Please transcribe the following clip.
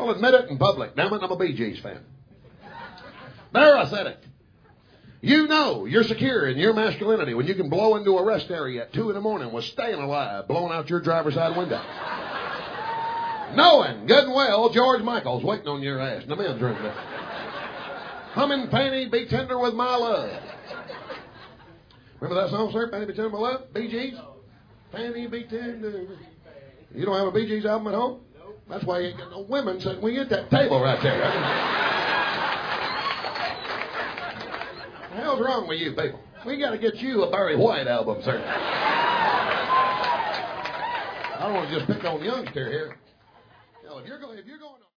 I'll admit it in public. Damn it, I'm a Bee Gees fan. There, I said it. You know you're secure in your masculinity when you can blow into a rest area at 2 in the morning with Staying Alive blowing out your driver's side window. Knowing good and well George Michael's waiting on your ass in the men's room there. Humming Fanny Be Tender With My Love. Remember that song, sir? Fanny Be Tender With My Love? Bee Gees? Fanny Be Tender. You don't have a Bee Gees album at home? That's why you ain't got no women sitting when you at that table right there. What the hell's wrong with you people? We got to get you a Barry White album, sir. I don't want to just pick on youngster here. Hell, if you're going